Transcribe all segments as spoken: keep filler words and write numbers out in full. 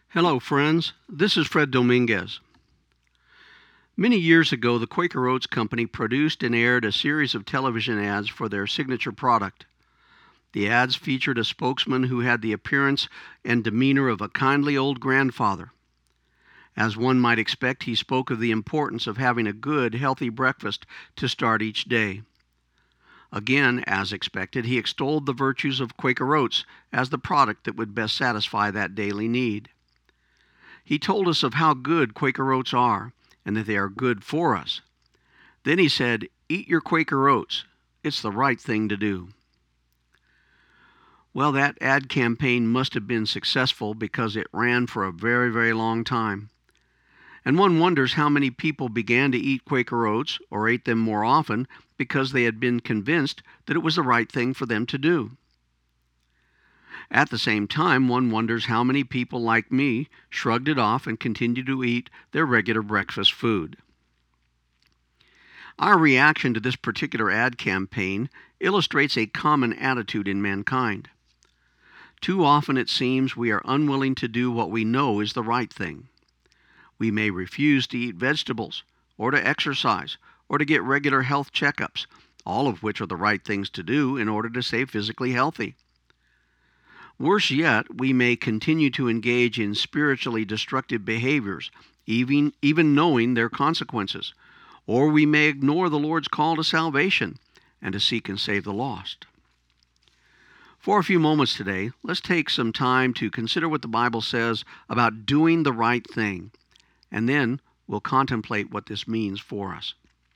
Hello, friends. This is Fred Dominguez. Many years ago, the Quaker Oats Company produced and aired a series of television ads for their signature product. The ads featured a spokesman who had the appearance and demeanor of a kindly old grandfather. As one might expect, he spoke of the importance of having a good, healthy breakfast to start each day. Again, as expected, he extolled the virtues of Quaker Oats as the product that would best satisfy that daily need. He told us of how good Quaker Oats are, and that they are good for us. Then he said, "Eat your Quaker Oats. It's the right thing to do." Well, that ad campaign must have been successful because it ran for a very, very long time. And one wonders how many people began to eat Quaker Oats or ate them more often because they had been convinced that it was the right thing for them to do. At the same time, one wonders how many people like me shrugged it off and continued to eat their regular breakfast food. Our reaction to this particular ad campaign illustrates a common attitude in mankind. Too often it seems we are unwilling to do what we know is the right thing. We may refuse to eat vegetables, or to exercise, or to get regular health checkups, all of which are the right things to do in order to stay physically healthy. Worse yet, we may continue to engage in spiritually destructive behaviors, even, even knowing their consequences, or we may ignore the Lord's call to salvation and to seek and save the lost. For a few moments today, let's take some time to consider what the Bible says about doing the right thing, and then we'll contemplate what this means for us.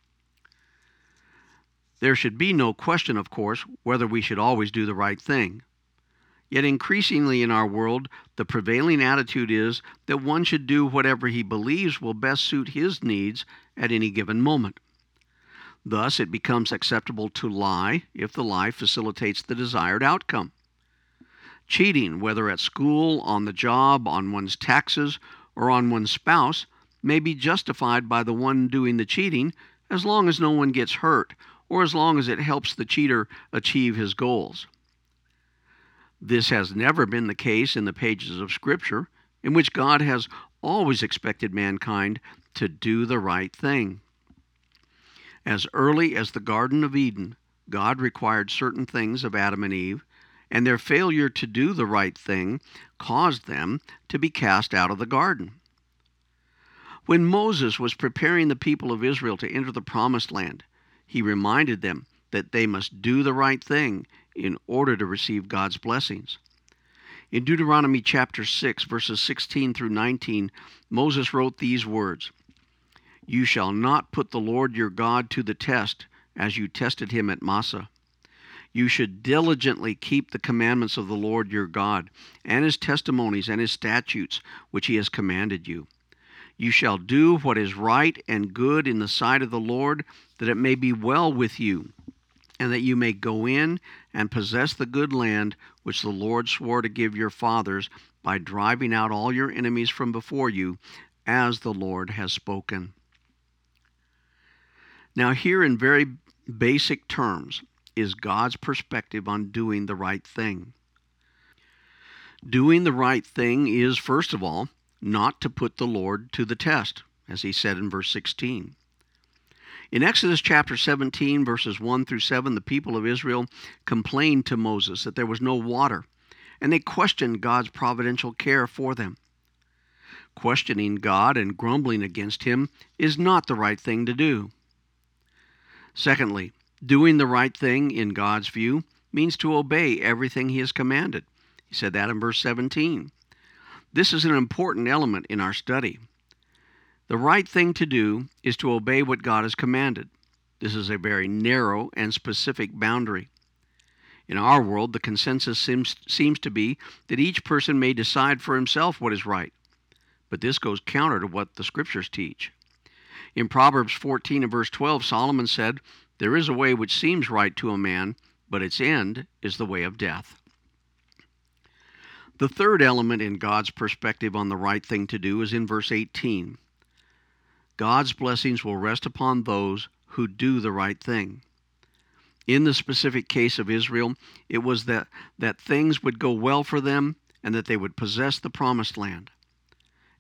There should be no question, of course, whether we should always do the right thing. Yet increasingly in our world, the prevailing attitude is that one should do whatever he believes will best suit his needs at any given moment. Thus, it becomes acceptable to lie if the lie facilitates the desired outcome. Cheating, whether at school, on the job, on one's taxes, or on one's spouse, may be justified by the one doing the cheating as long as no one gets hurt, or as long as it helps the cheater achieve his goals. This has never been the case in the pages of Scripture, in which God has always expected mankind to do the right thing. As early as the Garden of Eden, God required certain things of Adam and Eve, and their failure to do the right thing caused them to be cast out of the garden. When Moses was preparing the people of Israel to enter the Promised Land, he reminded them that they must do the right thing in order to receive God's blessings. In Deuteronomy chapter six, verses sixteen through nineteen, Moses wrote these words, "You shall not put the Lord your God to the test as you tested him at Massah. You should diligently keep the commandments of the Lord your God, and his testimonies and his statutes, which he has commanded you. You shall do what is right and good in the sight of the Lord, that it may be well with you, and that you may go in and possess the good land which the Lord swore to give your fathers by driving out all your enemies from before you, as the Lord has spoken." Now here in very basic terms is God's perspective on doing the right thing. Doing the right thing is, first of all, not to put the Lord to the test, as he said in verse sixteen. In Exodus chapter seventeen, verses one through seven, the people of Israel complained to Moses that there was no water, and they questioned God's providential care for them. Questioning God and grumbling against him is not the right thing to do. Secondly, doing the right thing in God's view means to obey everything he has commanded. He said that in verse seventeen. This is an important element in our study. The right thing to do is to obey what God has commanded. This is a very narrow and specific boundary. In our world, the consensus seems, seems to be that each person may decide for himself what is right. But this goes counter to what the Scriptures teach. In Proverbs fourteen and verse twelve, Solomon said, "There is a way which seems right to a man, but its end is the way of death." The third element in God's perspective on the right thing to do is in verse eighteen. God's blessings will rest upon those who do the right thing. In the specific case of Israel, it was that, that things would go well for them and that they would possess the promised land.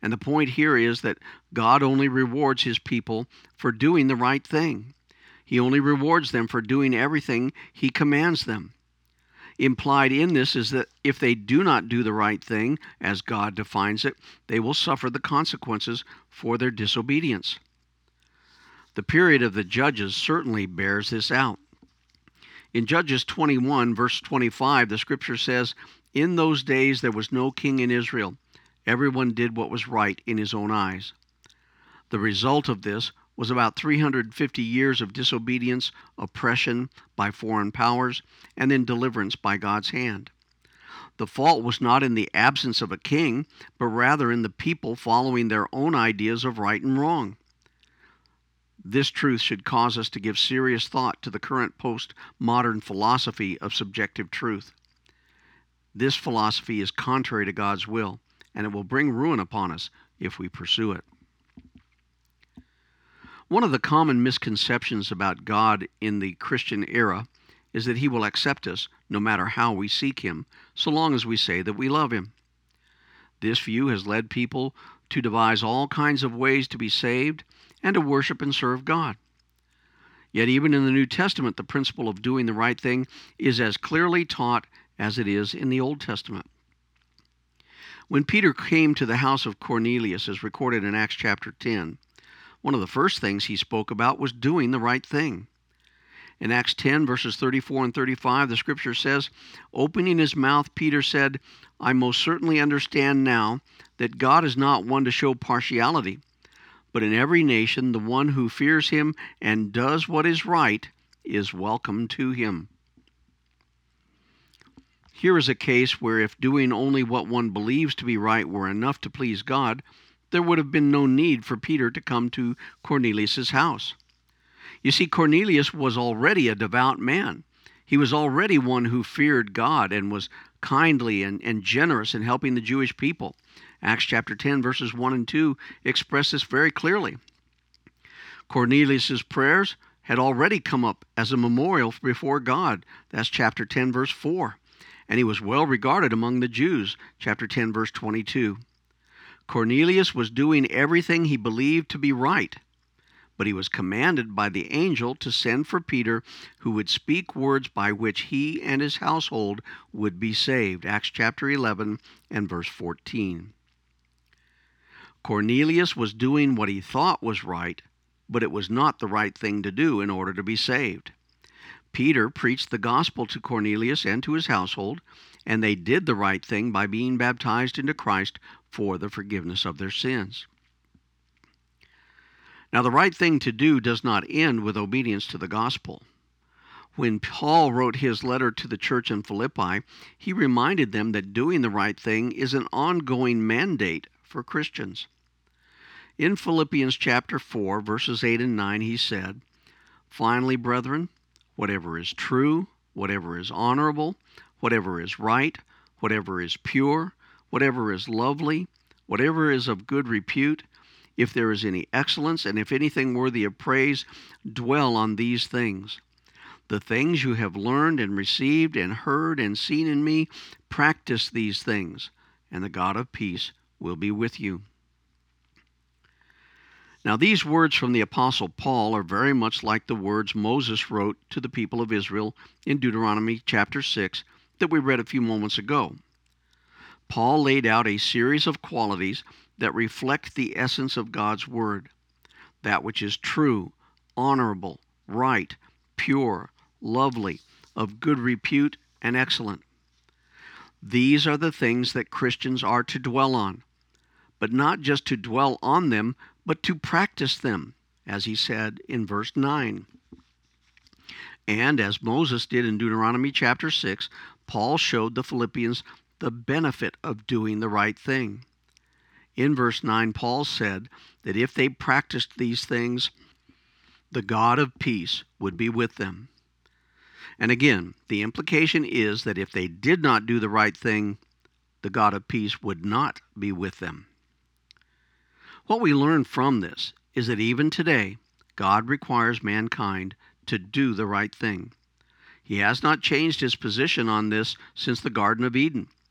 And the point here is that God only rewards his people for doing the right thing. He only rewards them for doing everything he commands them. Implied in this is that if they do not do the right thing, as God defines it, they will suffer the consequences for their disobedience. The period of the Judges certainly bears this out. In Judges twenty-one, verse twenty-five, the scripture says, "In those days there was no king in Israel. Everyone did what was right in his own eyes." The result of this was about three hundred fifty years of disobedience, oppression by foreign powers, and then deliverance by God's hand. The fault was not in the absence of a king, but rather in the people following their own ideas of right and wrong. This truth should cause us to give serious thought to the current post-modern philosophy of subjective truth. This philosophy is contrary to God's will, and it will bring ruin upon us if we pursue it. One of the common misconceptions about God in the Christian era is that he will accept us no matter how we seek him, so long as we say that we love him. This view has led people to devise all kinds of ways to be saved and to worship and serve God. Yet even in the New Testament, the principle of doing the right thing is as clearly taught as it is in the Old Testament. When Peter came to the house of Cornelius, as recorded in Acts chapter ten, one of the first things he spoke about was doing the right thing. In Acts ten, verses thirty-four and thirty-five, the scripture says, "Opening his mouth, Peter said, 'I most certainly understand now that God is not one to show partiality, but in every nation the one who fears him and does what is right is welcome to him.'" Here is a case where if doing only what one believes to be right were enough to please God, there would have been no need for Peter to come to Cornelius' house. You see, Cornelius was already a devout man. He was already one who feared God and was kindly and, and generous in helping the Jewish people. Acts chapter ten, verses one and two express this very clearly. Cornelius' prayers had already come up as a memorial before God. That's chapter ten, verse four. And he was well regarded among the Jews. Chapter ten, verse twenty-two. Cornelius was doing everything he believed to be right, but he was commanded by the angel to send for Peter, who would speak words by which he and his household would be saved. Acts chapter eleven and verse fourteen. Cornelius was doing what he thought was right, but it was not the right thing to do in order to be saved. Peter preached the gospel to Cornelius and to his household, and they did the right thing by being baptized into Christ for the forgiveness of their sins. Now, the right thing to do does not end with obedience to the gospel. When Paul wrote his letter to the church in Philippi, he reminded them that doing the right thing is an ongoing mandate for Christians. In Philippians chapter four, verses eight and nine, he said, "Finally, brethren, whatever is true, whatever is honorable, whatever is right, whatever is pure, whatever is lovely, whatever is of good repute, if there is any excellence, and if anything worthy of praise, dwell on these things. The things you have learned and received and heard and seen in me, practice these things, and the God of peace will be with you." Now, these words from the Apostle Paul are very much like the words Moses wrote to the people of Israel in Deuteronomy chapter six that we read a few moments ago. Paul laid out a series of qualities that reflect the essence of God's Word, that which is true, honorable, right, pure, lovely, of good repute, and excellent. These are the things that Christians are to dwell on, but not just to dwell on them, but to practice them, as he said in verse nine. And as Moses did in Deuteronomy chapter six, Paul showed the Philippians the benefit of doing the right thing. In verse nine, Paul said that if they practiced these things, the God of peace would be with them. And again, the implication is that if they did not do the right thing, the God of peace would not be with them. What we learn from this is that even today, God requires mankind to do the right thing. He has not changed his position on this since the Garden of Eden.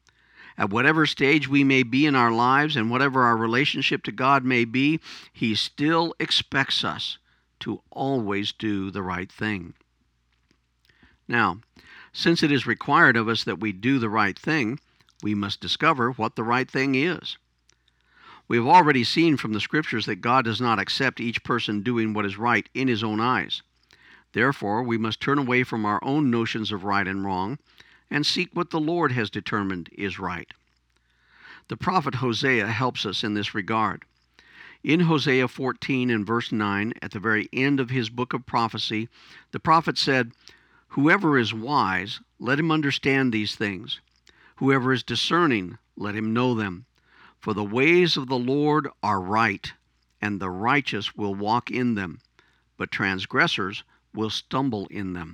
At whatever stage we may be in our lives and whatever our relationship to God may be, He still expects us to always do the right thing. Now, since it is required of us that we do the right thing, we must discover what the right thing is. We have already seen from the Scriptures that God does not accept each person doing what is right in his own eyes. Therefore, we must turn away from our own notions of right and wrong and seek what the Lord has determined is right. The prophet Hosea helps us in this regard. In Hosea fourteen and verse nine, at the very end of his book of prophecy, the prophet said, "Whoever is wise, let him understand these things. Whoever is discerning, let him know them. For the ways of the Lord are right, and the righteous will walk in them, but transgressors will stumble in them."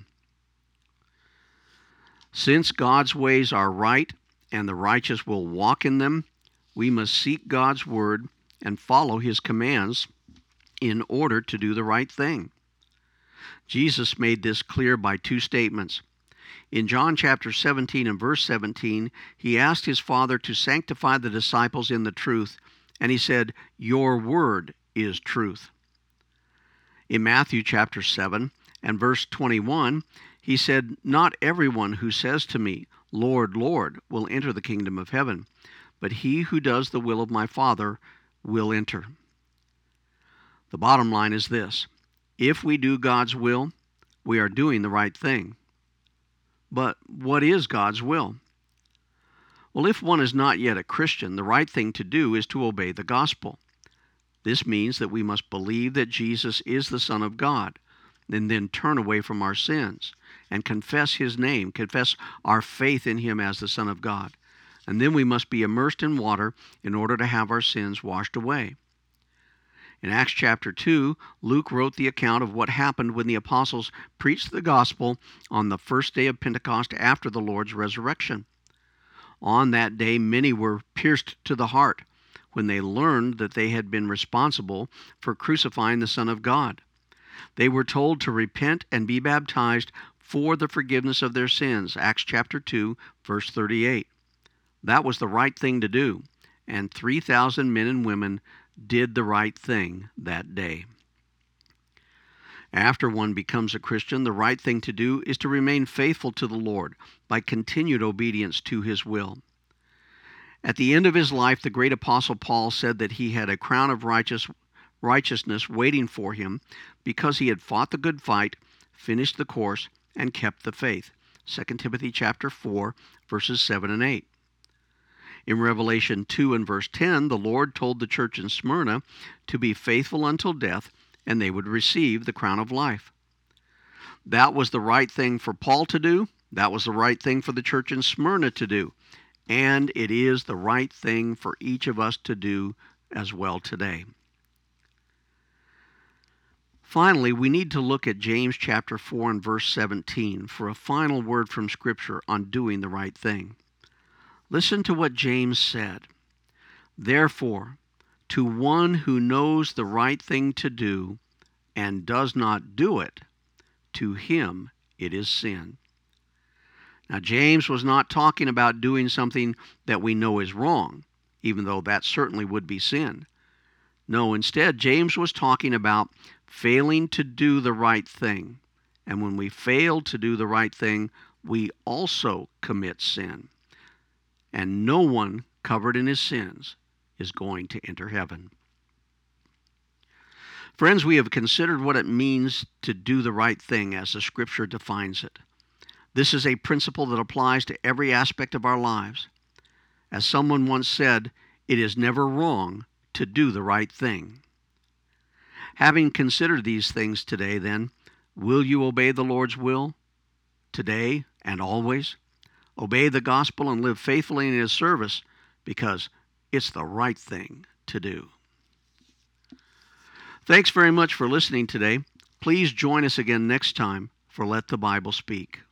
Since God's ways are right, and the righteous will walk in them, we must seek God's word and follow His commands in order to do the right thing. Jesus made this clear by two statements. In John chapter seventeen and verse seventeen, He asked His Father to sanctify the disciples in the truth, and He said, "Your word is truth." In Matthew chapter seven and verse twenty-one, He said, "Not everyone who says to me, 'Lord, Lord,' will enter the kingdom of heaven, but he who does the will of my Father will enter." The bottom line is this: if we do God's will, we are doing the right thing. But what is God's will? Well, if one is not yet a Christian, the right thing to do is to obey the gospel. This means that we must believe that Jesus is the Son of God, and then turn away from our sins and confess His name, confess our faith in Him as the Son of God. And then we must be immersed in water in order to have our sins washed away. In Acts chapter two, Luke wrote the account of what happened when the apostles preached the gospel on the first day of Pentecost after the Lord's resurrection. On that day, many were pierced to the heart when they learned that they had been responsible for crucifying the Son of God. They were told to repent and be baptized for the forgiveness of their sins, Acts chapter two, verse thirty-eight. That was the right thing to do, and three thousand men and women did the right thing that day. After one becomes a Christian, the right thing to do is to remain faithful to the Lord by continued obedience to His will. At the end of his life, the great apostle Paul said that he had a crown of righteous, righteousness waiting for him because he had fought the good fight, finished the course, and kept the faith. Second Timothy chapter four, verses seven and eight. In Revelation two and verse ten, the Lord told the church in Smyrna to be faithful until death, and they would receive the crown of life. That was the right thing for Paul to do. That was the right thing for the church in Smyrna to do. And it is the right thing for each of us to do as well today. Finally, we need to look at James chapter four and verse seventeen for a final word from Scripture on doing the right thing. Listen to what James said. "Therefore, to one who knows the right thing to do and does not do it, to him it is sin." Now, James was not talking about doing something that we know is wrong, even though that certainly would be sin. No, instead, James was talking about failing to do the right thing. And when we fail to do the right thing, we also commit sin. And no one covered in his sins is going to enter heaven. Friends, we have considered what it means to do the right thing as the Scripture defines it. This is a principle that applies to every aspect of our lives. As someone once said, it is never wrong to do the right thing. Having considered these things today, then, will you obey the Lord's will today and always? Obey the gospel and live faithfully in His service because it's the right thing to do. Thanks very much for listening today. Please join us again next time for Let the Bible Speak.